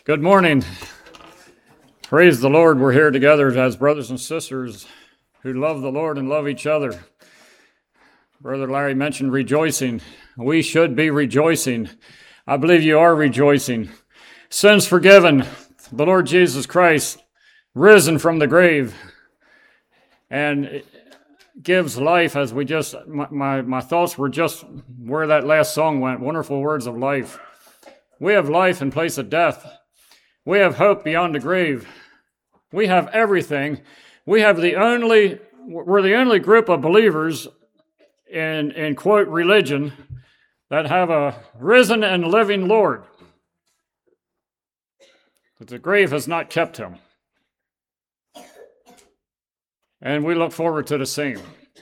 Good morning. Praise the Lord. We're here together as brothers and sisters who love the Lord and love each other. Brother Larry mentioned rejoicing. We should be rejoicing. I believe you are rejoicing. Sins forgiven. The Lord Jesus Christ risen from the grave and gives life as we just, my thoughts were just where that last song went. Wonderful words of life. We have life in place of death. We have hope beyond the grave. We have everything. We're the only group of believers in quote religion that have a risen and living Lord. But the grave has not kept him. And we look forward to the same.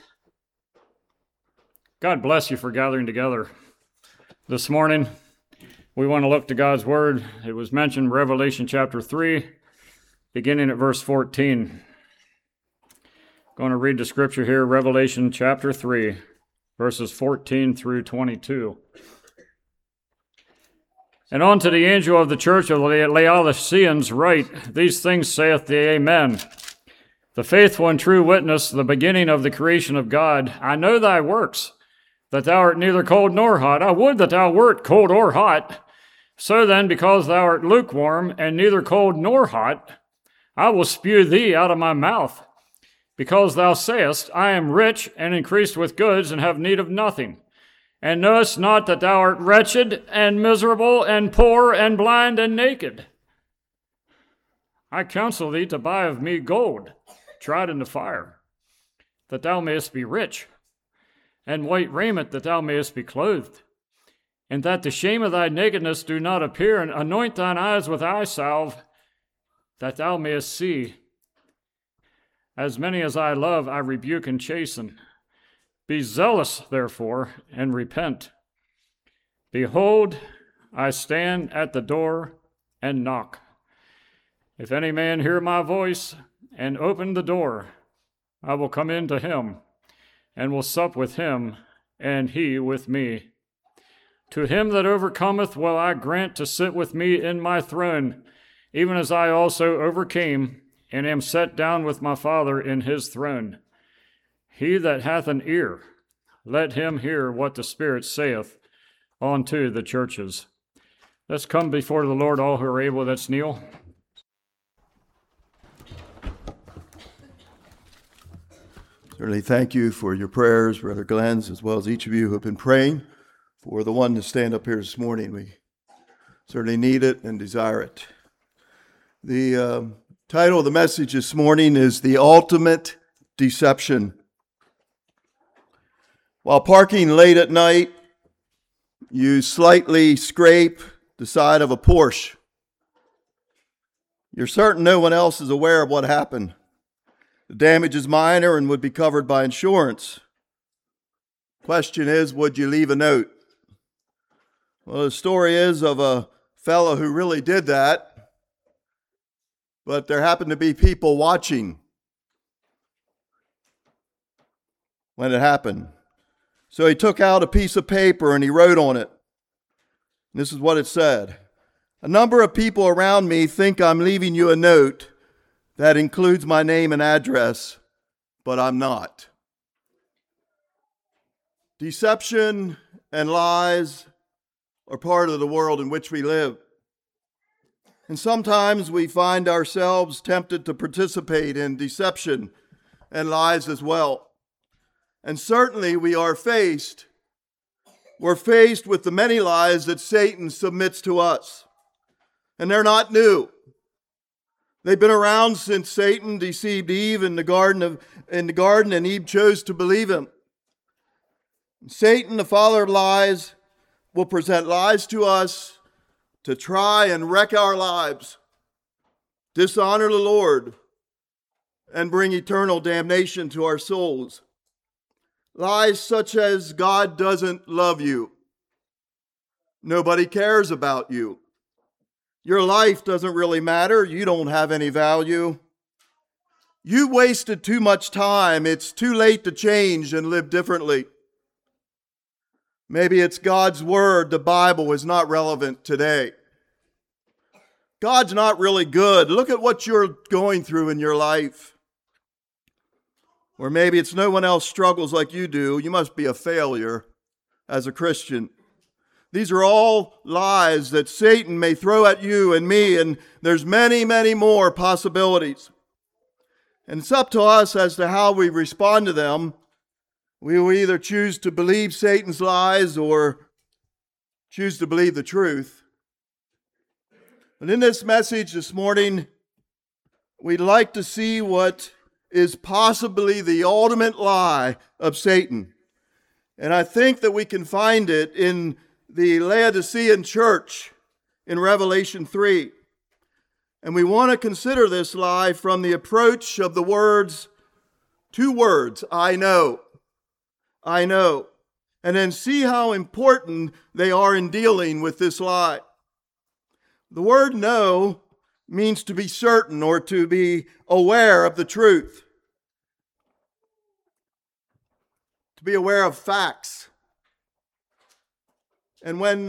God bless you for gathering together this morning. We want to look to God's Word. It was mentioned, Revelation chapter 3, beginning at verse 14. Going to read the scripture here, Revelation chapter 3, verses 14 through 22. And unto the angel of the church of the Laodiceans write, These things saith the Amen, the faithful and true witness, the beginning of the creation of God. I know thy works, that thou art neither cold nor hot. I would that thou wert cold or hot. So then, because thou art lukewarm, and neither cold nor hot, I will spew thee out of my mouth. Because thou sayest, I am rich, and increased with goods, and have need of nothing, and knowest not that thou art wretched, and miserable, and poor, and blind, and naked. I counsel thee to buy of me gold, tried in the fire, that thou mayest be rich, and white raiment, that thou mayest be clothed, and that the shame of thy nakedness do not appear, and anoint thine eyes with eye salve, that thou mayest see. As many as I love, I rebuke and chasten. Be zealous, therefore, and repent. Behold, I stand at the door and knock. If any man hear my voice and open the door, I will come in to him, and will sup with him, and he with me. To him that overcometh will I grant to sit with me in my throne, even as I also overcame, and am set down with my Father in his throne. He that hath an ear, let him hear what the Spirit saith unto the churches. Let's come before the Lord, all who are able. Let's kneel. Certainly thank you for your prayers, Brother Glenn's, as well as each of you who have been praying for the one to stand up here this morning. We certainly need it and desire it. The title of the message this morning is The Ultimate Deception. While parking late at night, you slightly scrape the side of a Porsche. You're certain no one else is aware of what happened. The damage is minor and would be covered by insurance. Question is, would you leave a note? Well, the story is of a fellow who really did that, but there happened to be people watching when it happened. So he took out a piece of paper and he wrote on it. This is what it said. A number of people around me think I'm leaving you a note that includes my name and address, but I'm not. Deception and lies are part of the world in which we live. And sometimes we find ourselves tempted to participate in deception and lies as well. And certainly we're faced with the many lies that Satan submits to us. And they're not new. They've been around since Satan deceived Eve in the garden, and Eve chose to believe him. Satan, the father of lies, will present lies to us to try and wreck our lives, dishonor the Lord, and bring eternal damnation to our souls. Lies such as God doesn't love you. Nobody cares about you. Your life doesn't really matter. You don't have any value. You wasted too much time. It's too late to change and live differently. Maybe it's God's word, the Bible, is not relevant today. God's not really good. Look at what you're going through in your life. Or maybe it's no one else struggles like you do. You must be a failure as a Christian. These are all lies that Satan may throw at you and me, and there's many, many more possibilities. And it's up to us as to how we respond to them. We will either choose to believe Satan's lies or choose to believe the truth. But in this message this morning, we'd like to see what is possibly the ultimate lie of Satan. And I think that we can find it in the Laodicean church in Revelation 3. And we want to consider this lie from the approach of the words, two words, I know. I know. And then see how important they are in dealing with this lie. The word know means to be certain or to be aware of the truth. To be aware of facts. And when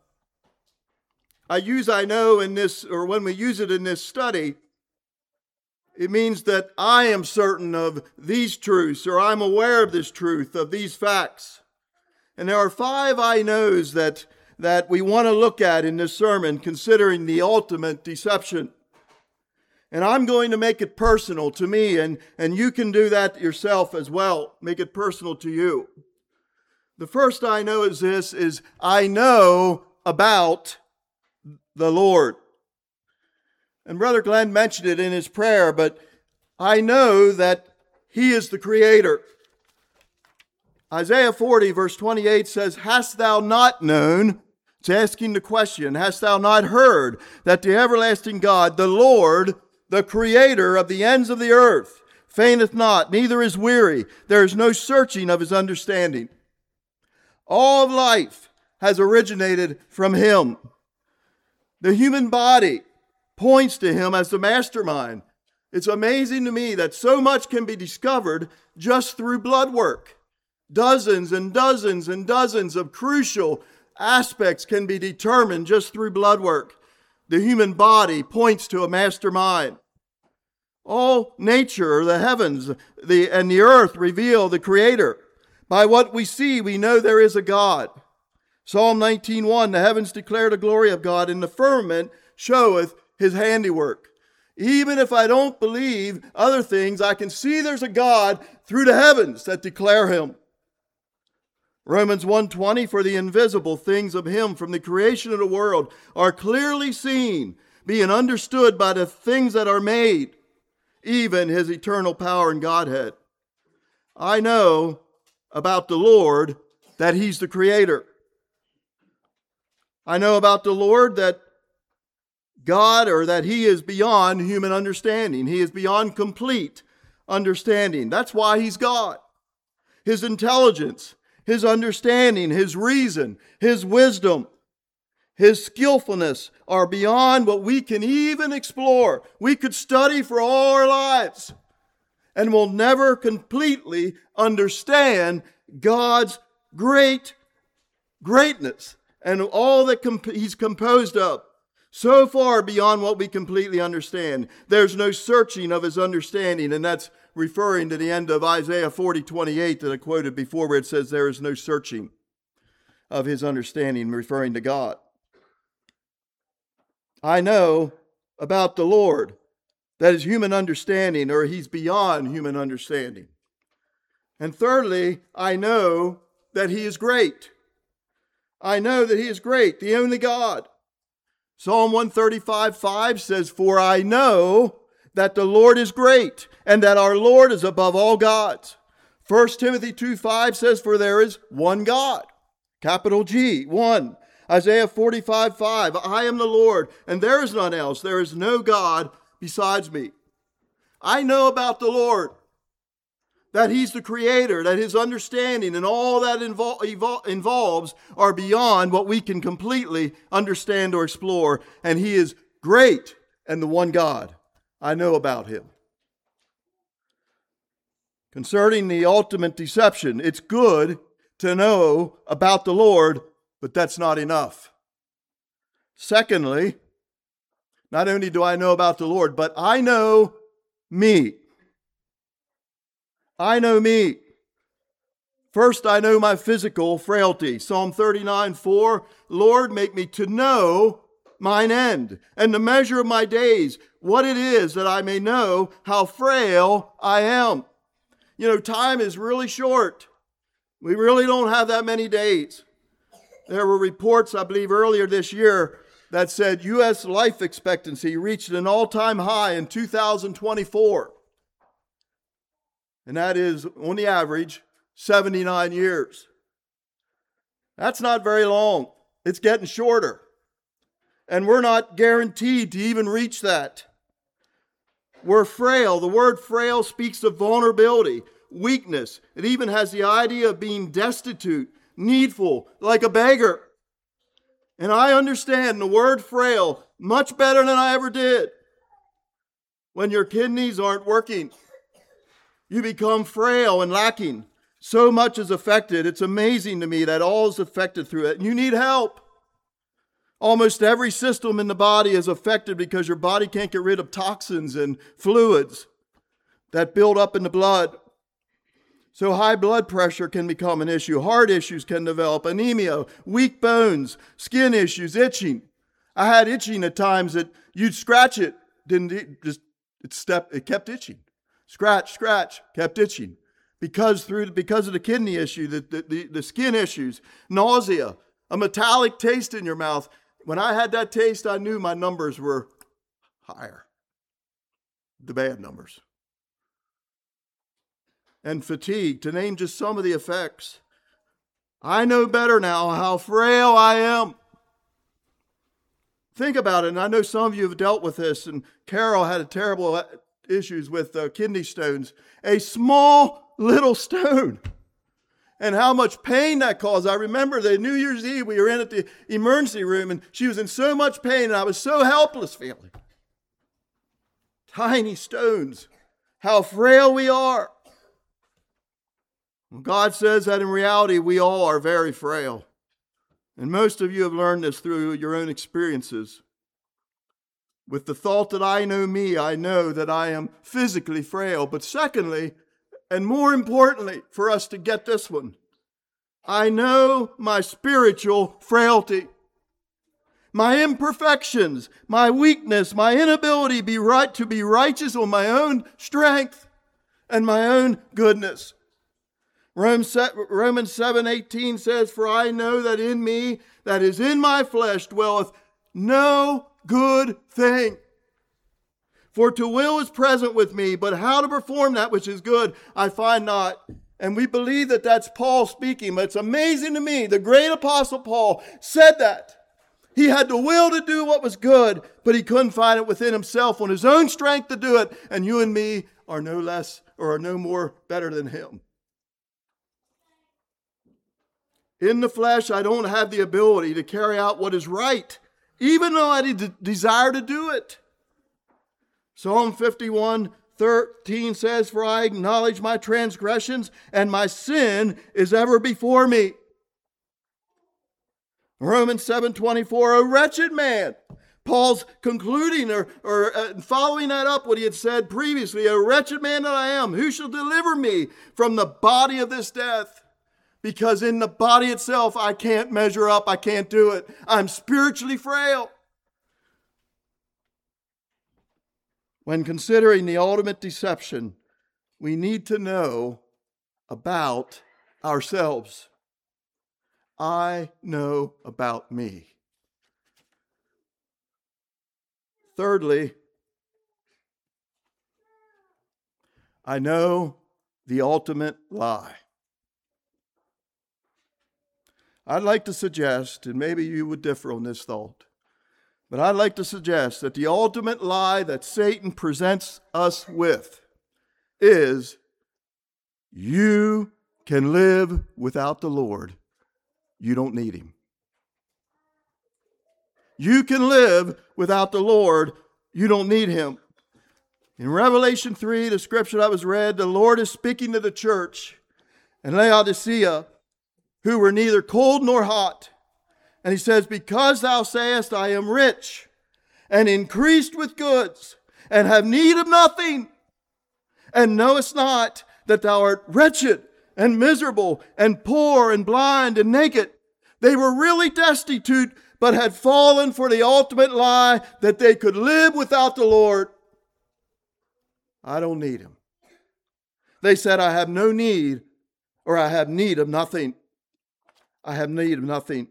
I use I know in this, or when we use it in this study, it means that I am certain of these truths, or I'm aware of this truth, of these facts. And there are 5 I knows that we want to look at in this sermon, considering the ultimate deception. And I'm going to make it personal to me, and you can do that yourself as well. Make it personal to you. The first I know is this, is I know about the Lord. And Brother Glenn mentioned it in his prayer, but I know that He is the Creator. Isaiah 40 verse 28 says, hast thou not known? It's asking the question, hast thou not heard that the everlasting God, the Lord, the Creator of the ends of the earth, fainteth not, neither is weary. There is no searching of His understanding. All of life has originated from Him. The human body points to Him as the mastermind. It's amazing to me that so much can be discovered just through blood work. Dozens and dozens and dozens of crucial aspects can be determined just through blood work. The human body points to a mastermind. All nature, the heavens, and the earth reveal the Creator. By what we see, we know there is a God. Psalm 19:1, the heavens declare the glory of God, and the firmament showeth His handiwork. Even if I don't believe other things, I can see there's a God through the heavens that declare Him. Romans 1:20, for the invisible things of Him from the creation of the world are clearly seen, being understood by the things that are made, even His eternal power and Godhead. I know about the Lord that He's the Creator. I know about the Lord that God, or that He is beyond human understanding. He is beyond complete understanding. That's why He's God. His intelligence, His understanding, His reason, His wisdom, His skillfulness are beyond what we can even explore. We could study for all our lives and will never completely understand God's greatness and all that He's composed of. So far beyond what we completely understand. There's no searching of His understanding, and that's referring to the end of Isaiah 40:28 that I quoted before, where it says there is no searching of His understanding, referring to God. I know about the Lord that is human understanding, or He's beyond human understanding. And thirdly, I know that He is great. I know that He is great, the only God. Psalm 135:5 says, for I know that the Lord is great, and that our Lord is above all gods. 1 Timothy 2:5 says, for there is one God, capital G, one. Isaiah 45:5, I am the Lord, and there is none else. There is no God besides me. I know about the Lord, that He's the Creator, that His understanding and all that involves are beyond what we can completely understand or explore. And He is great and the one God. I know about Him. Concerning the ultimate deception, it's good to know about the Lord, but that's not enough. Secondly, Not only do I know about the Lord, but I know me. I know me. First, I know my physical frailty. Psalm 39:4, Lord, make me to know mine end and the measure of my days, what it is that I may know how frail I am. You know, time is really short. We really don't have that many days. There were reports, I believe, earlier this year that said U.S. life expectancy reached an all-time high in 2024. And that is, on the average, 79 years. That's not very long. It's getting shorter. And we're not guaranteed to even reach that. We're frail. The word frail speaks of vulnerability, weakness. It even has the idea of being destitute, needful, like a beggar. And I understand the word frail much better than I ever did. When your kidneys aren't working, you become frail and lacking. So much is affected. It's amazing to me that all is affected through it. And you need help. Almost every system in the body is affected because your body can't get rid of toxins and fluids that build up in the blood. So high blood pressure can become an issue. Heart issues can develop, anemia, weak bones, skin issues, itching. I had itching at times that you'd scratch it, it kept itching. Scratch, kept itching. Because of the kidney issue, the skin issues, nausea, a metallic taste in your mouth. When I had that taste, I knew my numbers were higher. The bad numbers. And fatigue, to name just some of the effects. I know better now how frail I am. Think about it, and I know some of you have dealt with this, and Carol had terrible issues with kidney stones. A small little stone. And how much pain that caused. I remember the New Year's Eve, we were in at the emergency room, and she was in so much pain, and I was so helpless feeling. Tiny stones. How frail we are. Well, God says that in reality, we all are very frail. And most of you have learned this through your own experiences. With the thought that I know me, I know that I am physically frail. But secondly, and more importantly, for us to get this one, I know my spiritual frailty, my imperfections, my weakness, my inability to be righteous on my own strength and my own goodness. Romans 7:18 says, for I know that in me, that is in my flesh, dwelleth no good thing. For to will is present with me, but how to perform that which is good, I find not. And we believe that that's Paul speaking, but it's amazing to me. The great apostle Paul said that. He had the will to do what was good, but he couldn't find it within himself on his own strength to do it. And you and me are no less or are no more better than him. In the flesh, I don't have the ability to carry out what is right, even though I desire to do it. Psalm 51:13 says, for I acknowledge my transgressions, and my sin is ever before me. Romans 7:24, a wretched man. Paul's concluding or following that up what he had said previously, a wretched man that I am, who shall deliver me from the body of this death? Because in the body itself, I can't measure up. I can't do it. I'm spiritually frail. When considering the ultimate deception, we need to know about ourselves. I know about me. Thirdly, I know the ultimate lie. I'd like to suggest, and maybe you would differ on this thought, but I'd like to suggest that the ultimate lie that Satan presents us with is you can live without the Lord. You don't need him. You can live without the Lord. You don't need him. In Revelation 3, the scripture that was read, the Lord is speaking to the church in Laodicea, who were neither cold nor hot. And he says, because thou sayest, I am rich, and increased with goods, and have need of nothing, and knowest not that thou art wretched and miserable and poor and blind and naked. They were really destitute, but had fallen for the ultimate lie that they could live without the Lord. I don't need him. They said, I have no need, or I have need of nothing. I have need of nothing.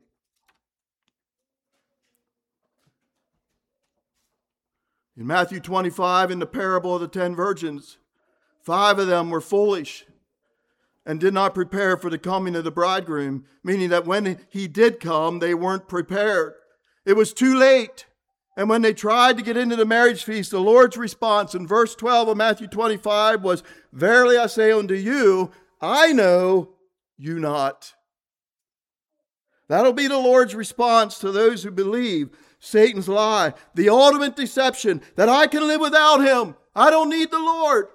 In Matthew 25, in the parable of the 10 virgins, 5 of them were foolish and did not prepare for the coming of the bridegroom, meaning that when he did come, they weren't prepared. It was too late. And when they tried to get into the marriage feast, the Lord's response in verse 12 of Matthew 25 was, Verily I say unto you, I know you not. That'll be the Lord's response to those who believe Satan's lie, the ultimate deception that I can live without him. I don't need the Lord.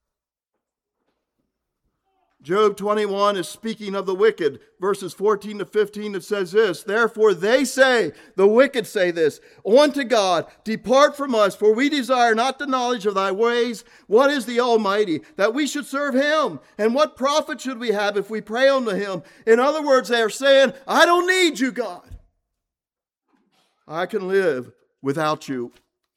Job 21 is speaking of the wicked. Verses 14 to 15, it says this, Therefore they say, the wicked say this, unto God, depart from us, for we desire not the knowledge of thy ways. What is the Almighty, that we should serve him? And what profit should we have if we pray unto him? In other words, they are saying, I don't need you, God. I can live without you.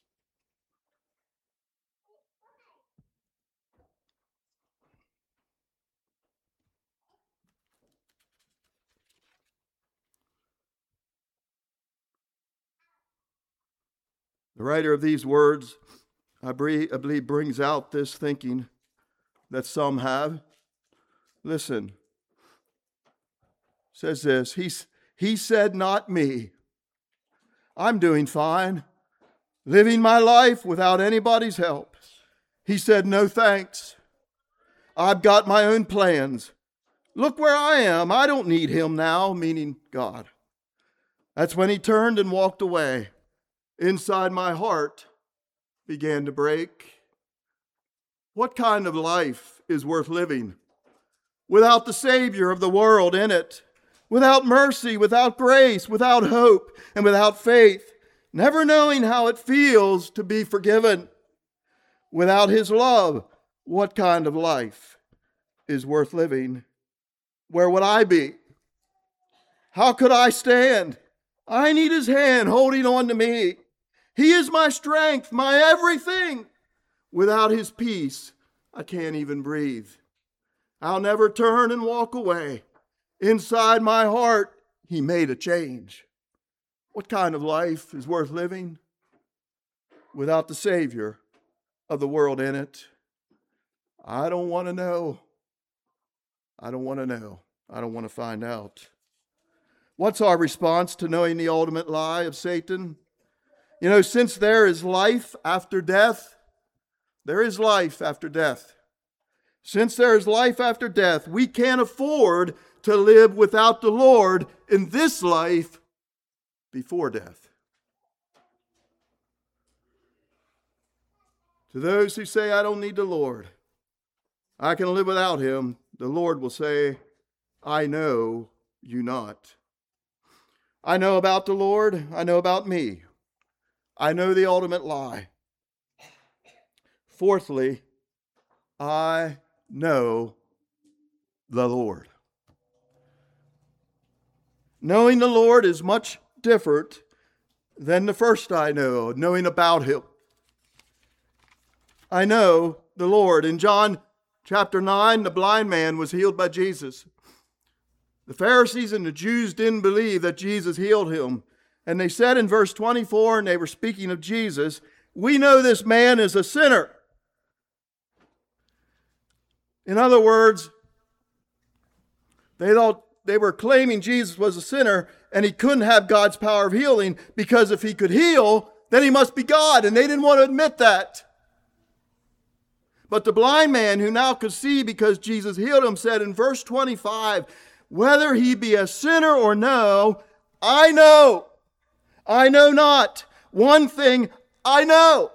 The writer of these words, I believe, brings out this thinking that some have. Listen, says this, he said, not me. I'm doing fine, living my life without anybody's help. He said, no thanks. I've got my own plans. Look where I am. I don't need him now, meaning God. That's when he turned and walked away. Inside my heart began to break. What kind of life is worth living without the Savior of the world in it? Without mercy, without grace, without hope, and without faith, never knowing how it feels to be forgiven. Without his love, what kind of life is worth living? Where would I be? How could I stand? I need his hand holding on to me. He is my strength, my everything. Without his peace, I can't even breathe. I'll never turn and walk away. Inside my heart, he made a change. What kind of life is worth living without the Savior of the world in it? I don't want to know. I don't want to know. I don't want to find out. What's our response to knowing the ultimate lie of Satan? You know, since there is life after death, there is life after death. Since there is life after death, we can't afford to live without the Lord in this life before death. To those who say, I don't need the Lord, I can live without him, the Lord will say, I know you not. I know about the Lord, I know about me. I know the ultimate lie. Fourthly, I know the Lord. Knowing the Lord is much different than the first I know, knowing about him. I know the Lord. In John chapter 9, the blind man was healed by Jesus. The Pharisees and the Jews didn't believe that Jesus healed him. And they said in verse 24, and they were speaking of Jesus, we know this man is a sinner. In other words, they thought they were claiming Jesus was a sinner and he couldn't have God's power of healing because if he could heal, then he must be God. And they didn't want to admit that. But the blind man who now could see because Jesus healed him said in verse 25, whether he be a sinner or no, I know. I know not. One thing I know,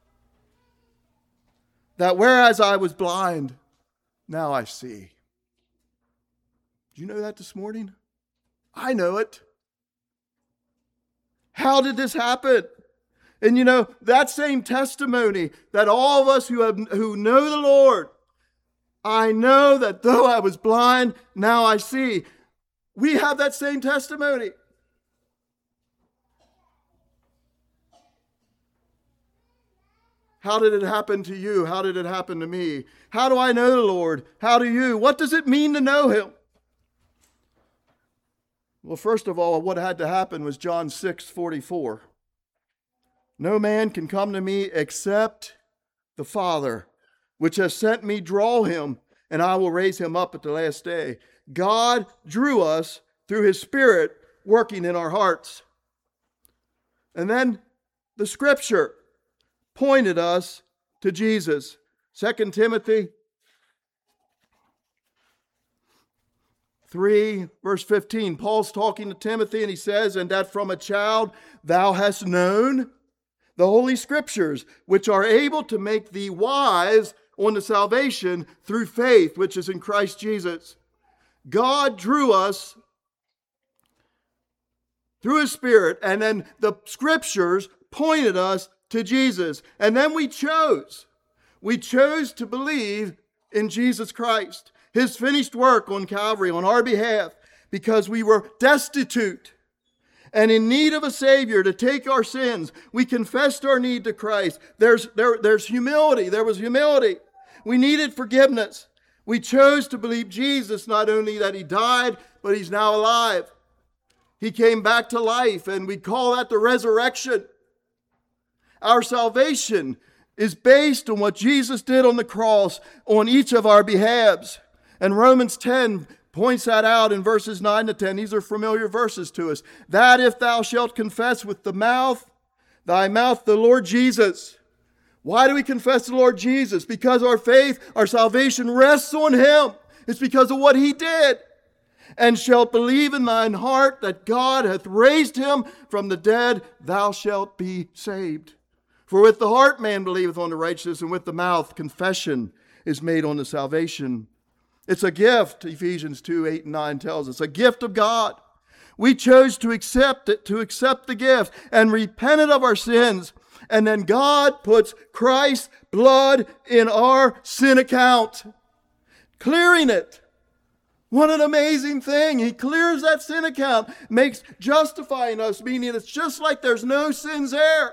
that whereas I was blind, now I see. Did you know that this morning? I know it. How did this happen? And you know, that same testimony that all of us who know the Lord, I know that though I was blind, now I see. We have that same testimony. How did it happen to you? How did it happen to me? How do I know the Lord? How do you? What does it mean to know Him? Well, first of all, what had to happen was John 6:44. No man can come to me except the Father, which has sent me, draw him, and I will raise him up at the last day. God drew us through His Spirit working in our hearts. And then the Scripture pointed us to Jesus. 2 Timothy 3, verse 15. Paul's talking to Timothy and he says, and that from a child thou hast known the Holy Scriptures, which are able to make thee wise unto salvation through faith, which is in Christ Jesus. God drew us through His Spirit, and then the Scriptures pointed us to Jesus. And then we chose to believe in Jesus Christ, His finished work on Calvary on our behalf, because we were destitute and in need of a Savior to take our sins. We confessed our need to Christ. There's humility. There was humility. We needed forgiveness. We chose to believe Jesus, not only that He died, but He's now alive. He came back to life, and we call that the resurrection. Our salvation is based on what Jesus did on the cross on each of our behalves. And Romans 10 points that out in verses 9 to 10. These are familiar verses to us. That if thou shalt confess with thy mouth the Lord Jesus. Why do we confess the Lord Jesus? Because our faith, our salvation rests on Him. It's because of what He did. And shalt believe in thine heart that God hath raised Him from the dead, thou shalt be saved. For with the heart man believeth on the righteousness, and with the mouth confession is made unto salvation. It's a gift, Ephesians 2, 8 and 9 tells us, a gift of God. We chose to accept it, to accept the gift, and repented of our sins. And then God puts Christ's blood in our sin account, clearing it. What an amazing thing. He clears that sin account, makes justifying us, meaning it's just like there's no sins there.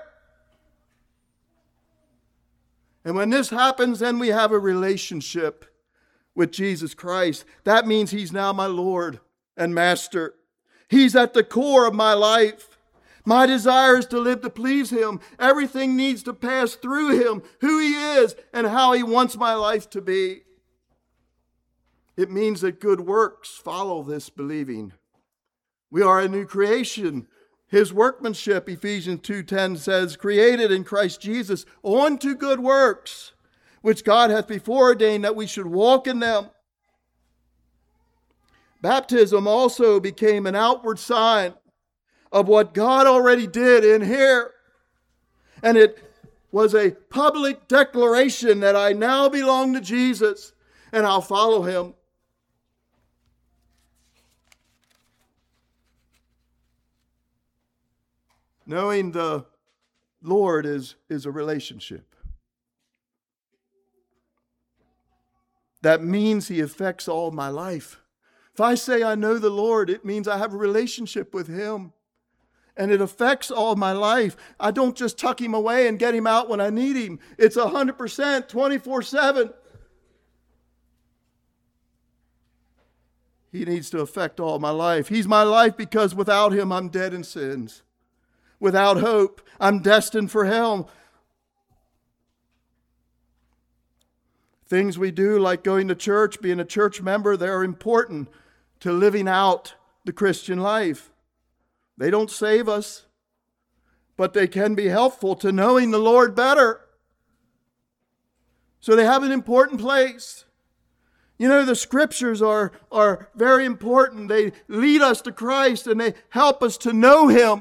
And when this happens, then we have a relationship with Jesus Christ. That means He's now my Lord and Master. He's at the core of my life. My desire is to live to please Him. Everything needs to pass through Him, who He is and how He wants my life to be. It means that good works follow this believing. We are a new creation. His workmanship, Ephesians 2:10 says, created in Christ Jesus unto good works, which God hath before ordained that we should walk in them. Baptism also became an outward sign of what God already did in here. And it was a public declaration that I now belong to Jesus and I'll follow Him. Knowing the Lord is a relationship. That means He affects all my life. If I say I know the Lord, it means I have a relationship with Him. And it affects all my life. I don't just tuck Him away and get Him out when I need Him. It's 100%, 24/7. He needs to affect all my life. He's my life because without Him, I'm dead in sins. Without hope, I'm destined for hell. Things we do, like going to church, being a church member, they're important to living out the Christian life. They don't save us, but they can be helpful to knowing the Lord better. So they have an important place. You know, the Scriptures are very important. They lead us to Christ and they help us to know Him.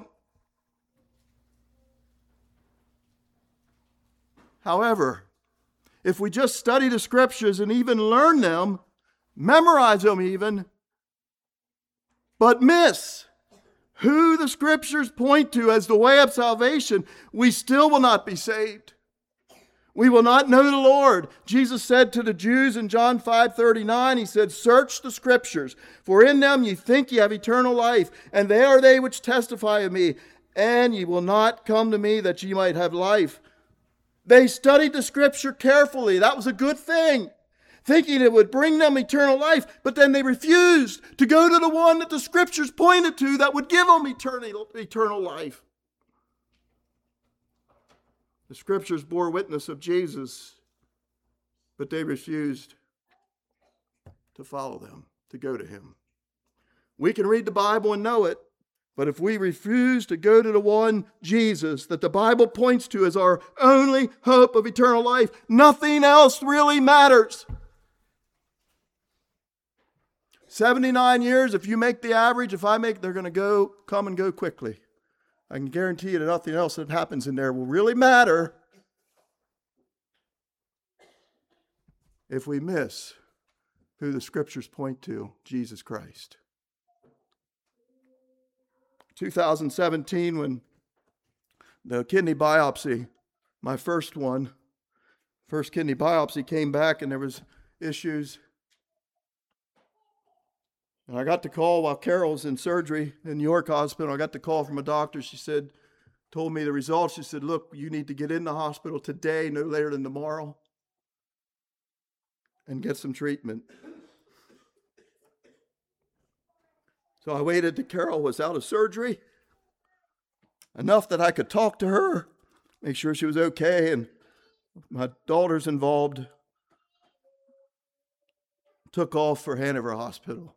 However, if we just study the Scriptures and even learn them, memorize them even, but miss who the Scriptures point to as the way of salvation, we still will not be saved. We will not know the Lord. Jesus said to the Jews in John 5:39, he said, "Search the Scriptures, for in them ye think ye have eternal life, and they are they which testify of me, and ye will not come to me that ye might have life." They studied the Scripture carefully. That was a good thing, thinking it would bring them eternal life, but then they refused to go to the one that the Scriptures pointed to that would give them eternal life. The Scriptures bore witness of Jesus, but they refused to follow them, to go to him. We can read the Bible and know it, but if we refuse to go to the one, Jesus, that the Bible points to as our only hope of eternal life, nothing else really matters. 79 years, if you make the average, if I make, they're going to come and go quickly. I can guarantee you that nothing else that happens in there will really matter if we miss who the Scriptures point to, Jesus Christ. 2017, when the kidney biopsy, my first kidney biopsy came back and there was issues. And I got the call while Carol was in surgery in New York Hospital. I got the call from a doctor. She said, told me the results. She said, "Look, you need to get in the hospital today, no later than tomorrow, and get some treatment." So I waited till Carol was out of surgery, enough that I could talk to her, make sure she was okay, and my daughter's involved. Took off for Hanover Hospital.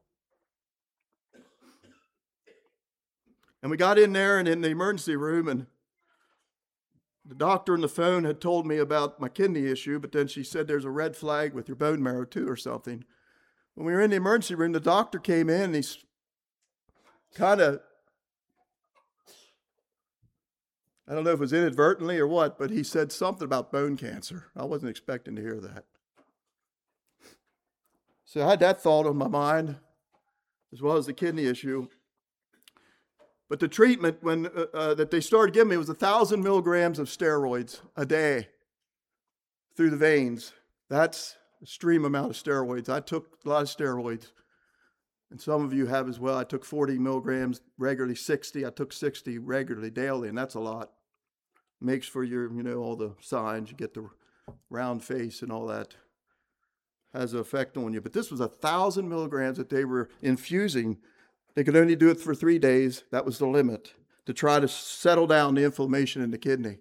And we got in there and in the emergency room, and the doctor on the phone had told me about my kidney issue, but then she said there's a red flag with your bone marrow too or something. When we were in the emergency room, the doctor came in and he's kind of, I don't know if it was inadvertently or what, but he said something about bone cancer. I wasn't expecting to hear that. So I had that thought on my mind, as well as the kidney issue. But the treatment that they started giving me was 1,000 milligrams of steroids a day through the veins. That's a extreme amount of steroids. I took a lot of steroids, and some of you have as well. I took 40 milligrams regularly, 60. I took 60 regularly, daily, and that's a lot. Makes for your, all the signs. You get the round face and all that. Has an effect on you. But this was 1,000 milligrams that they were infusing. They could only do it for 3 days. That was the limit, to try to settle down the inflammation in the kidney.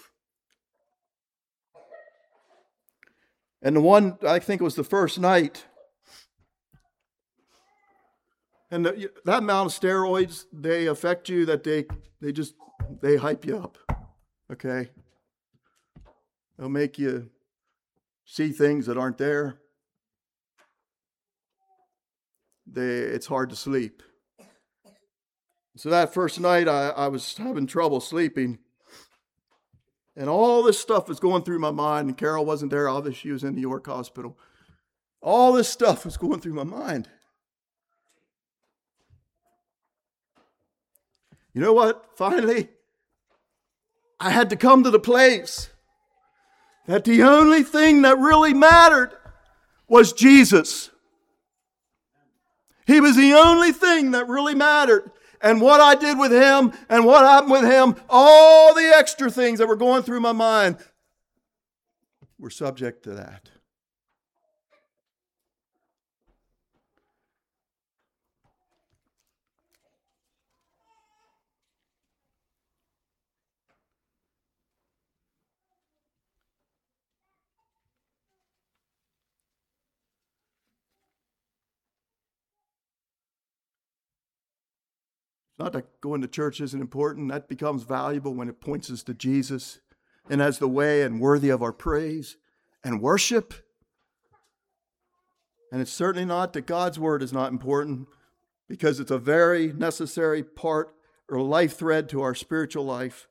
And the one, I think it was the first night, and that amount of steroids, they affect you that they hype you up, okay? They'll make you see things that aren't there. It's hard to sleep. So that first night, I was having trouble sleeping. And all this stuff was going through my mind. And Carol wasn't there. Obviously, she was in New York Hospital. All this stuff was going through my mind. You know what? Finally, I had to come to the place that the only thing that really mattered was Jesus. He was the only thing that really mattered. And what I did with him and what happened with him, all the extra things that were going through my mind were subject to that. Not that going to church isn't important. That becomes valuable when it points us to Jesus and as the way and worthy of our praise and worship. And it's certainly not that God's word is not important, because it's a very necessary part or life thread to our spiritual life.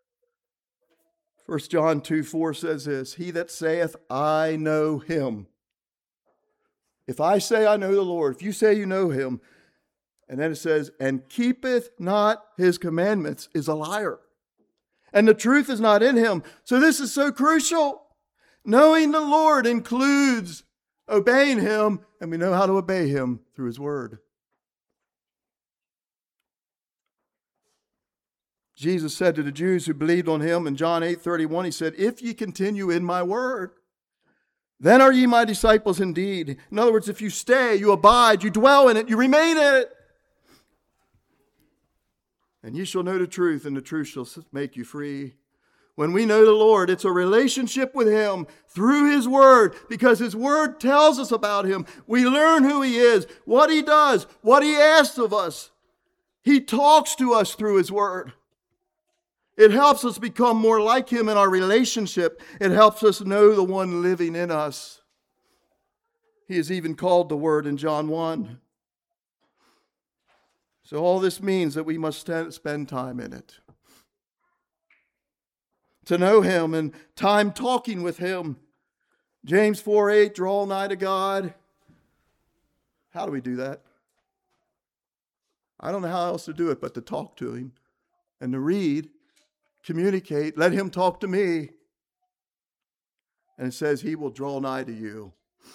1 John 2:4 says this, "He that saith, I know him." If I say I know the Lord, if you say you know him, And then it says, and keepeth not his commandments is a liar. And the truth is not in him. So this is so crucial. Knowing the Lord includes obeying him, and we know how to obey him through his word. Jesus said to the Jews who believed on him in John 8:31, he said, if ye continue in my word, then are ye my disciples indeed. In other words, if you stay, you abide, you dwell in it, you remain in it. And ye shall know the truth, and the truth shall make you free. When we know the Lord, it's a relationship with him through his word, because his word tells us about him. We learn who he is, what he does, what he asks of us. He talks to us through his word. It helps us become more like him in our relationship. It helps us know the one living in us. He is even called the Word in John 1. So all this means that we must spend time in it. To know him and time talking with him. James 4:8, draw nigh to God. How do we do that? I don't know how else to do it but to talk to him and to read, communicate, let him talk to me. And it says he will draw nigh to you.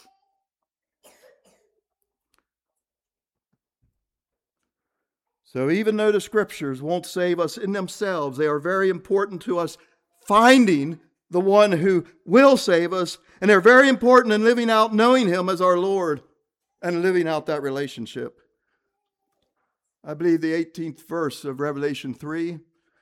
So even though the scriptures won't save us in themselves, they are very important to us finding the one who will save us. And they're very important in living out knowing him as our Lord and living out that relationship. I believe the 18th verse of Revelation 3,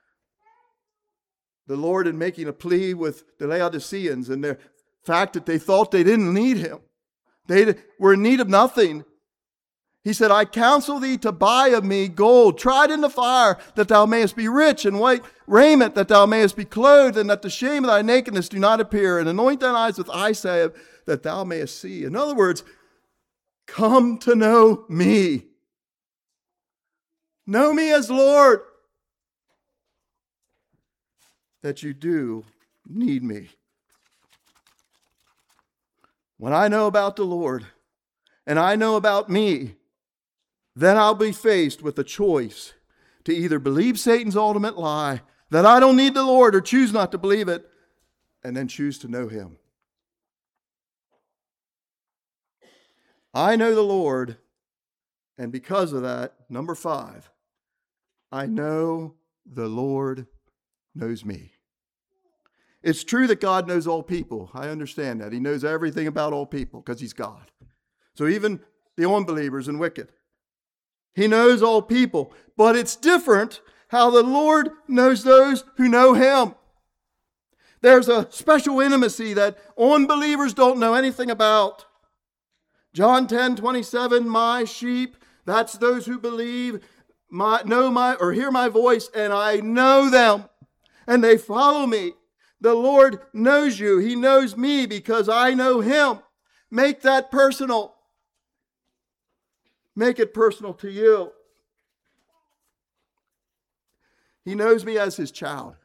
the Lord in making a plea with the Laodiceans and the fact that they thought they didn't need him. They were in need of nothing. He said, I counsel thee to buy of me gold, tried in the fire, that thou mayest be rich, and white raiment, that thou mayest be clothed, and that the shame of thy nakedness do not appear, and anoint thine eyes with eye salve, that thou mayest see. In other words, come to know me. Know me as Lord, that you do need me. When I know about the Lord, and I know about me, then I'll be faced with a choice to either believe Satan's ultimate lie, that I don't need the Lord, or choose not to believe it, and then choose to know him. I know the Lord, and because of that, number 5, I know the Lord knows me. It's true that God knows all people. I understand that. He knows everything about all people because he's God. So even the unbelievers and wicked, he knows all people. But it's different how the Lord knows those who know him. There's a special intimacy that unbelievers don't know anything about. John 10:27, my sheep, that's those who believe, hear my voice, and I know them, and they follow me. The Lord knows you. He knows me because I know him. Make that personal. Make it personal to you. He knows me as his child.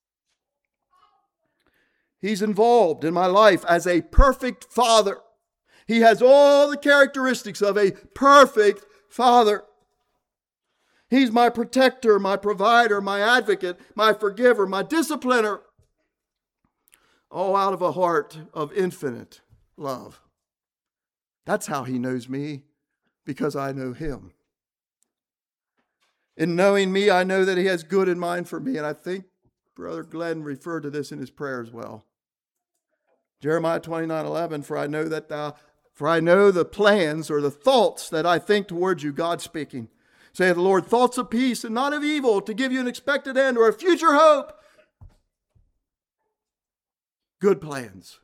He's involved in my life as a perfect father. He has all the characteristics of a perfect father. He's my protector, my provider, my advocate, my forgiver, my discipliner. All out of a heart of infinite love. That's how he knows me, because I know him. In knowing me, I know that he has good in mind for me, and I think Brother Glenn referred to this in his prayer as well. Jeremiah 29:11, for I know the plans or the thoughts that I think towards you, God speaking. Saith the Lord, thoughts of peace and not of evil, to give you an expected end or a future hope. Good plans.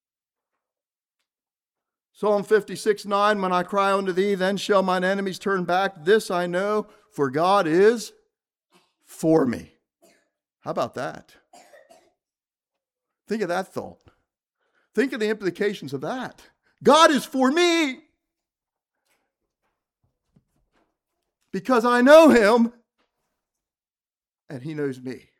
Psalm 56:9, when I cry unto thee, then shall mine enemies turn back. This I know, for God is for me. How about that? Think of that thought. Think of the implications of that. God is for me. Because I know him and he knows me.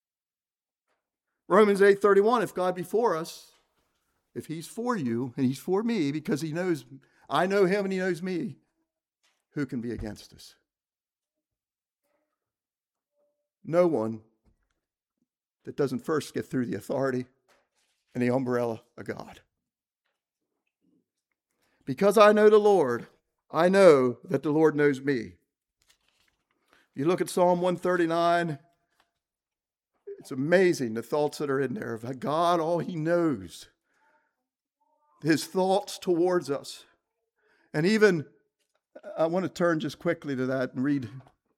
Romans 8:31, if God be for us, if he's for you and he's for me because he knows, I know him and he knows me, who can be against us? no one that doesn't first get through the authority and the umbrella of God. Because I know the Lord, I know that the Lord knows me. You look at Psalm 139, it's amazing the thoughts that are in there of God, all he knows. His thoughts towards us. And even, I want to turn just quickly to that and read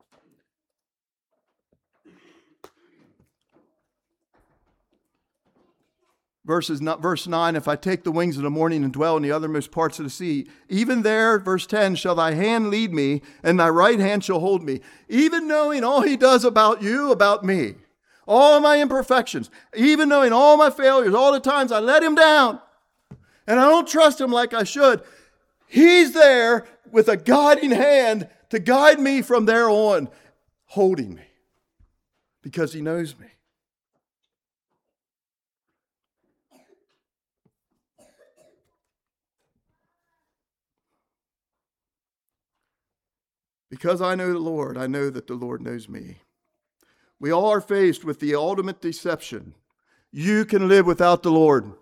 verse 9, if I take the wings of the morning and dwell in the uttermost parts of the sea, even there, verse 10, shall thy hand lead me, and thy right hand shall hold me. Even knowing all he does about you, about me, all my imperfections, even knowing all my failures, all the times I let him down, and I don't trust him like I should, he's there with a guiding hand to guide me from there on, holding me, because he knows me. Because I know the Lord, I know that the Lord knows me. We all are faced with the ultimate deception. You can live without the Lord.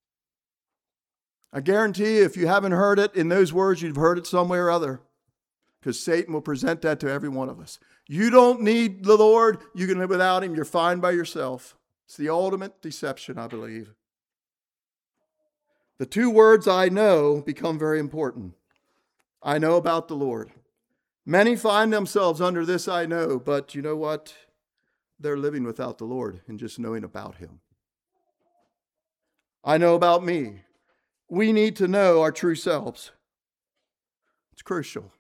I guarantee you, if you haven't heard it in those words, you've heard it somewhere or other. Because Satan will present that to every one of us. You don't need the Lord. You can live without him. You're fine by yourself. It's the ultimate deception, I believe. The two words I know become very important. I know about the Lord. Many find themselves under this I know, but you know what? They're living without the Lord and just knowing about him. I know about me. We need to know our true selves. It's crucial.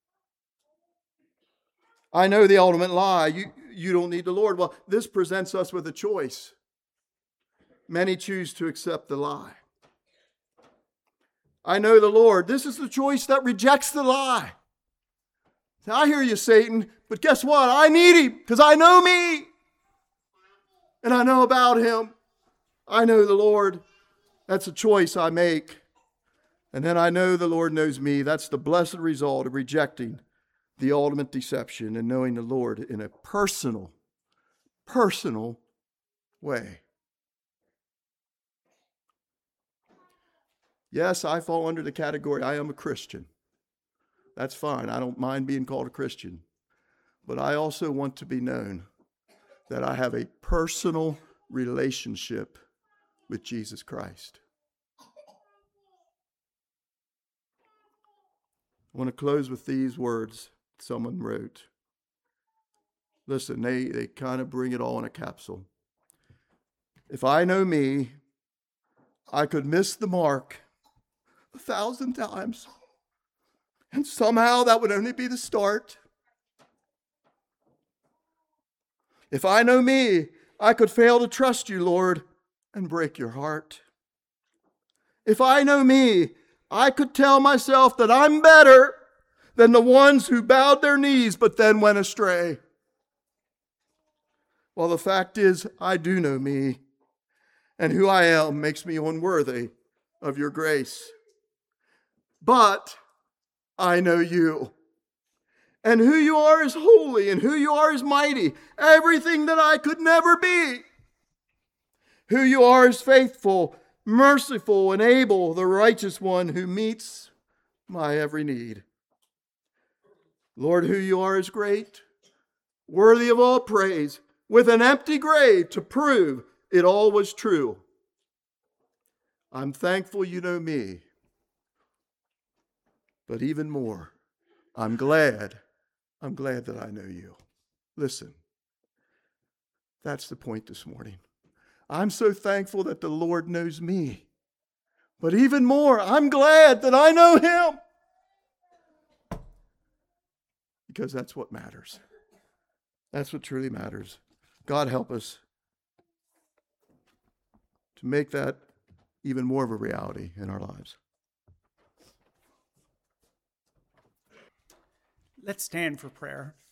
I know the ultimate lie. You don't need the Lord. Well, this presents us with a choice. Many choose to accept the lie. I know the Lord. This is the choice that rejects the lie. I hear you, Satan, but guess what? I need him because I know me. And I know about him. I know the Lord. That's a choice I make. And then I know the Lord knows me. That's the blessed result of rejecting the ultimate deception and knowing the Lord in a personal way. Yes, I fall under the category, I am a Christian. That's fine. I don't mind being called a Christian. But I also want to be known that I have a personal relationship with Jesus Christ. I want to close with these words someone wrote. Listen, they kind of bring it all in a capsule. If I know me, I could miss the mark 1,000 times. And somehow that would only be the start. If I know me, I could fail to trust you, Lord, and break your heart. If I know me, I could tell myself that I'm better than the ones who bowed their knees but then went astray. Well, the fact is, I do know me, and who I am makes me unworthy of your grace. But I know you. And who you are is holy, and who you are is mighty. Everything that I could never be. Who you are is faithful, merciful, and able, the righteous one who meets my every need. Lord, who you are is great, worthy of all praise, with an empty grave to prove it all was true. I'm thankful you know me. But even more, I'm glad that I know you. Listen, that's the point this morning. I'm so thankful that the Lord knows me. But even more, I'm glad that I know him. Because that's what matters. That's what truly matters. God help us to make that even more of a reality in our lives. Let's stand for prayer.